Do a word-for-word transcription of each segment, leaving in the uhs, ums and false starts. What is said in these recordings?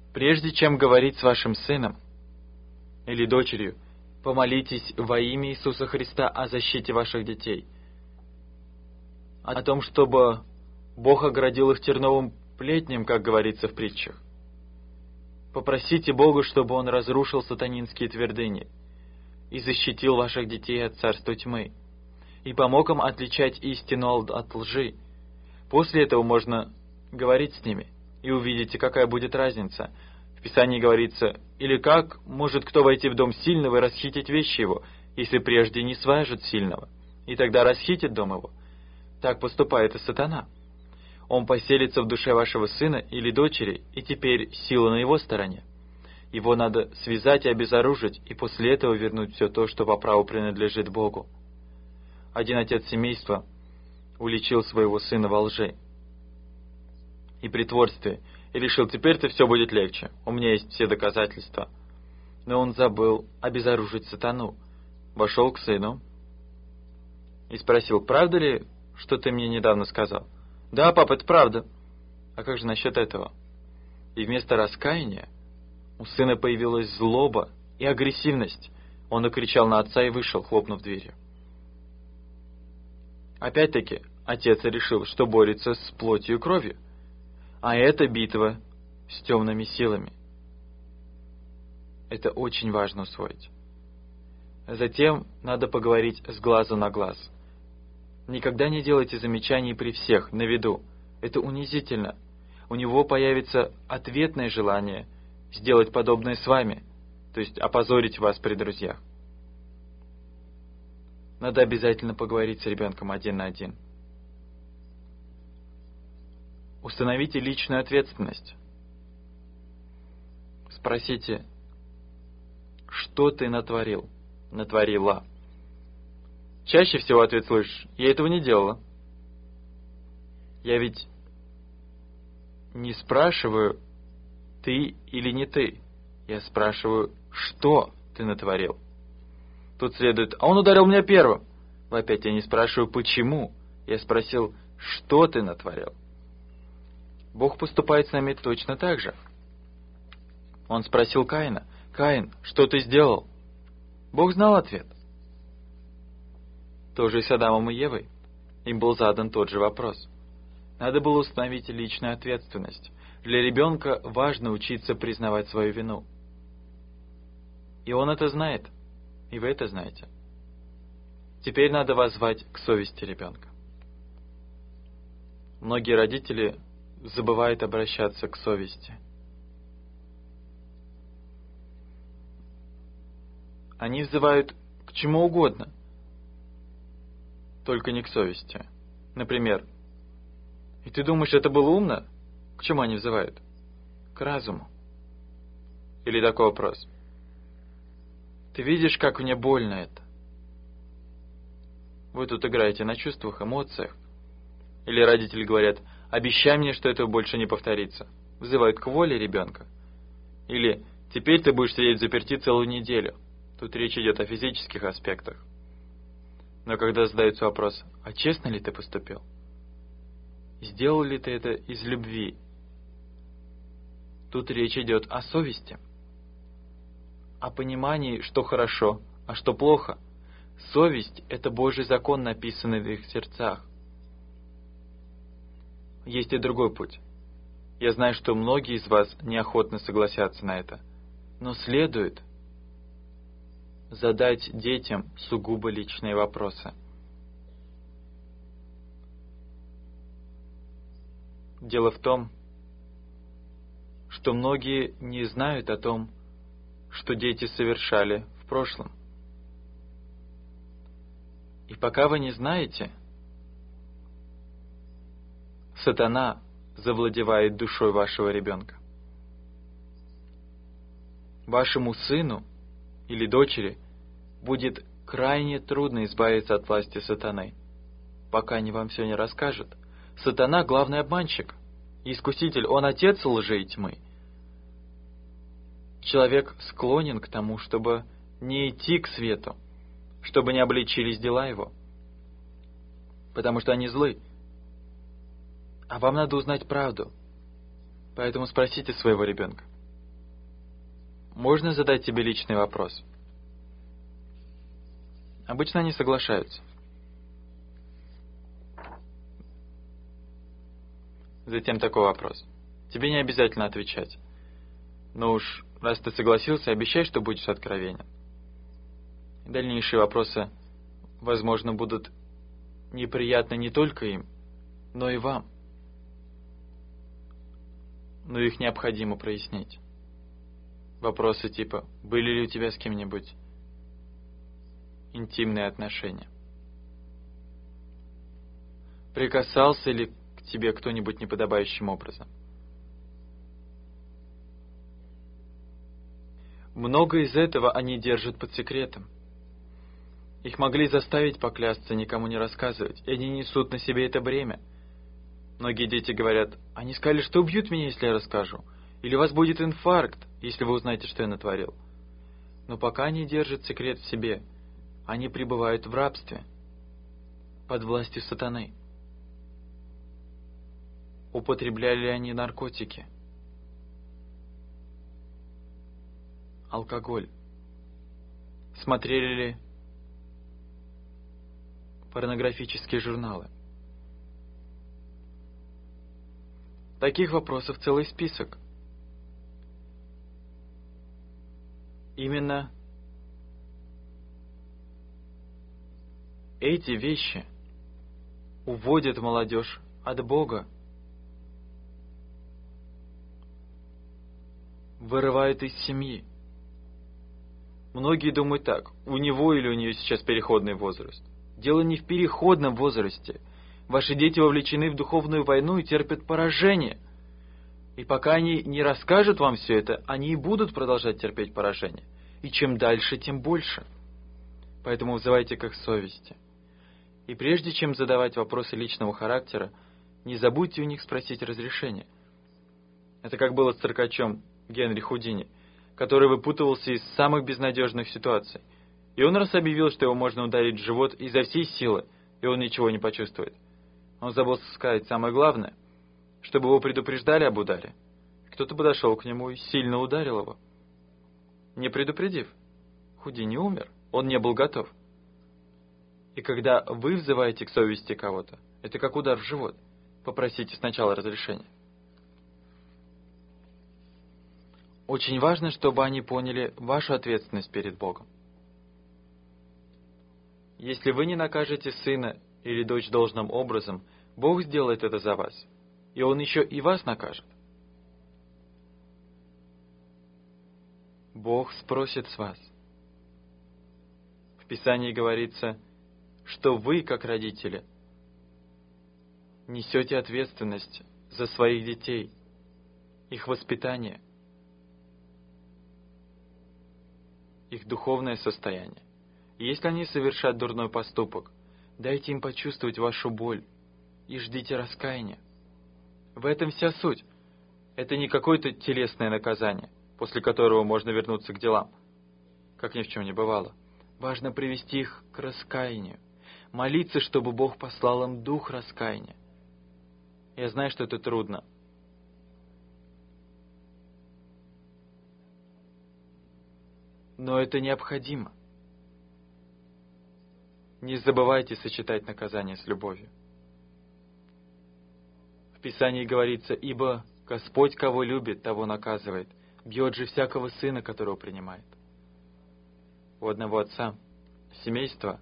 Прежде чем говорить с вашим сыном или дочерью, помолитесь во имя Иисуса Христа о защите ваших детей, о том, чтобы Бог оградил их терновым плетнем, как говорится в притчах. Попросите Бога, чтобы Он разрушил сатанинские твердыни и защитил ваших детей от царства тьмы, и помог им отличать истину от лжи. После этого можно говорить с ними, и увидите, какая будет разница. В Писании говорится: «Или как может кто войти в дом сильного и расхитить вещи его, если прежде не свяжет сильного, и тогда расхитит дом его?» Так поступает и сатана. Он поселится в душе вашего сына или дочери, и теперь сила на его стороне. Его надо связать и обезоружить, и после этого вернуть все то, что по праву принадлежит Богу. Один отец семейства уличил своего сына во лжи и притворстве, и решил: теперь-то все будет легче, у меня есть все доказательства. Но он забыл обезоружить сатану, вошел к сыну и спросил: правда ли, что ты мне недавно сказал? Да, папа, это правда. А как же насчет этого? И вместо раскаяния у сына появилась злоба и агрессивность. Он накричал на отца и вышел, хлопнув дверью. Опять-таки, отец решил, что борется с плотью и кровью, а это битва с темными силами. Это очень важно усвоить. Затем надо поговорить с глазу на глаз. Никогда не делайте замечаний при всех, на виду. Это унизительно. У него появится ответное желание сделать подобное с вами, то есть опозорить вас при друзьях. Надо обязательно поговорить с ребенком один на один. Установите личную ответственность. Спросите: что ты натворил, натворила? Чаще всего ответ слышишь: я этого не делала. Я ведь не спрашиваю, ты или не ты. Я спрашиваю, что ты натворил. Тут следует: а он ударил меня первым. Опять я не спрашиваю, почему. Я спросил, что ты натворил. Бог поступает с нами точно так же. Он спросил Каина: Каин, что ты сделал? Бог знал ответ. Тоже и с Адамом и Евой. Им был задан тот же вопрос. Надо было установить личную ответственность. Для ребенка важно учиться признавать свою вину. И он это знает. И вы это знаете. Теперь надо воззвать к совести ребенка. Многие родители забывают обращаться к совести. Они взывают к чему угодно, только не к совести. Например: и ты думаешь, это было умно? К чему они взывают? К разуму. Или такой вопрос: ты видишь, как мне больно это? Вы тут играете на чувствах, эмоциях. Или родители говорят: обещай мне, что этого больше не повторится. Взывают к воле ребенка. Или: теперь ты будешь сидеть взаперти целую неделю. Тут речь идет о физических аспектах. Но когда задается вопрос: а честно ли ты поступил? Сделал ли ты это из любви? Тут речь идет о совести. О понимании, что хорошо, а что плохо. Совесть — это Божий закон, написанный в их сердцах. Есть и другой путь. Я знаю, что многие из вас неохотно согласятся на это. Но следует задать детям сугубо личные вопросы. Дело в том, что многие не знают о том, что дети совершали в прошлом. И пока вы не знаете, сатана завладевает душой вашего ребенка. Вашему сыну или дочери будет крайне трудно избавиться от власти сатаны, пока они вам все не расскажут. Сатана — главный обманщик, искуситель, он отец лжи и тьмы. Человек склонен к тому, чтобы не идти к свету, чтобы не обличились дела его, потому что они злы. А вам надо узнать правду. Поэтому спросите своего ребенка: можно задать тебе личный вопрос?» Обычно они соглашаются. Затем такой вопрос. Тебе не обязательно отвечать. Но уж раз ты согласился, обещай, что будешь откровенен. Дальнейшие вопросы, возможно, будут неприятны не только им, но и вам. Но их необходимо прояснить. Вопросы типа: были ли у тебя с кем-нибудь интимные отношения? Прикасался ли к тебе кто-нибудь неподобающим образом? Много из этого они держат под секретом. Их могли заставить поклясться, никому не рассказывать, и они несут на себе это бремя. Многие дети говорят: они сказали, что убьют меня, если я расскажу, или у вас будет инфаркт, если вы узнаете, что я натворил. Но пока они держат секрет в себе, они пребывают в рабстве, под властью сатаны. Употребляли ли они наркотики, алкоголь? Смотрели ли порнографические журналы? Таких вопросов целый список. Именно эти вещи уводят молодежь от Бога, вырывают из семьи. Многие думают так: у него или у нее сейчас переходный возраст. Дело не в переходном возрасте. Ваши дети вовлечены в духовную войну и терпят поражение. И пока они не расскажут вам все это, они и будут продолжать терпеть поражение. И чем дальше, тем больше. Поэтому взывайте к их совести. И прежде чем задавать вопросы личного характера, не забудьте у них спросить разрешения. Это как было с циркачом Генри Худини, который выпутывался из самых безнадежных ситуаций. И он раз объявил, что его можно ударить в живот изо всей силы, и он ничего не почувствует. Он забыл сказать самое главное, чтобы его предупреждали об ударе. Кто-то подошел к нему и сильно ударил его. Не предупредив, Худини умер, он не был готов. И когда вы взываете к совести кого-то, это как удар в живот. Попросите сначала разрешения. Очень важно, чтобы они поняли вашу ответственность перед Богом. Если вы не накажете сына или дочь должным образом, Бог сделает это за вас, и Он еще и вас накажет. Бог спросит с вас. В Писании говорится, что вы, как родители, несете ответственность за своих детей, их воспитание, их духовное состояние. И если они совершат дурной поступок, дайте им почувствовать вашу боль и ждите раскаяния. В этом вся суть. Это не какое-то телесное наказание, после которого можно вернуться к делам, как ни в чем не бывало. Важно привести их к раскаянию, молиться, чтобы Бог послал им дух раскаяния. Я знаю, что это трудно. Но это необходимо. Не забывайте сочетать наказание с любовью. В Писании говорится: «Ибо Господь, кого любит, того наказывает, бьет же всякого сына, которого принимает». У одного отца семейства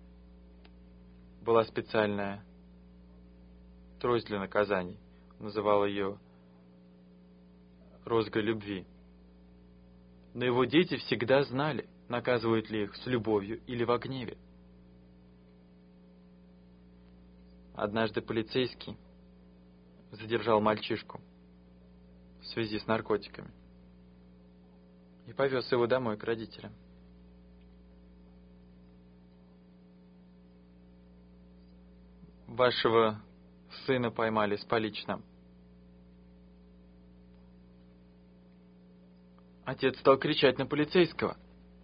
была специальная трость для наказаний. Он называл ее розгой любви. Но его дети всегда знали, наказывают ли их с любовью или во гневе. Однажды полицейский задержал мальчишку в связи с наркотиками и повез его домой к родителям. Вашего сына поймали с поличным. Отец стал кричать на полицейского.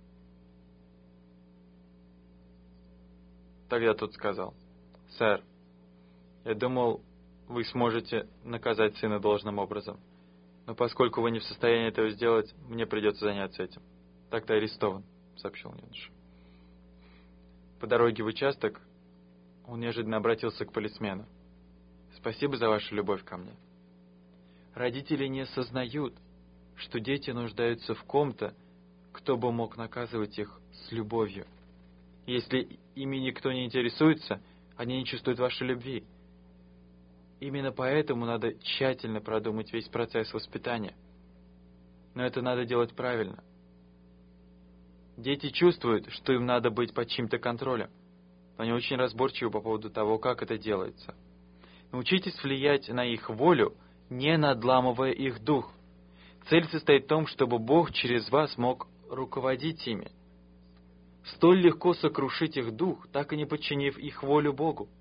Тогда тот сказал: «Сэр, я думал, вы сможете наказать сына должным образом. Но поскольку вы не в состоянии этого сделать, мне придется заняться этим. Так ты арестован, сообщил юноша. По дороге в участок он неожиданно обратился к полисмену. Спасибо за вашу любовь ко мне. Родители не осознают, что дети нуждаются в ком-то, кто бы мог наказывать их с любовью. Если ими никто не интересуется, они не чувствуют вашей любви. Именно поэтому надо тщательно продумать весь процесс воспитания. Но это надо делать правильно. Дети чувствуют, что им надо быть под чьим-то контролем, но они очень разборчивы по поводу того, как это делается. Научитесь влиять на их волю, не надламывая их дух. Цель состоит в том, чтобы Бог через вас мог руководить ими. Столь легко сокрушить их дух, так и не подчинив их волю Богу.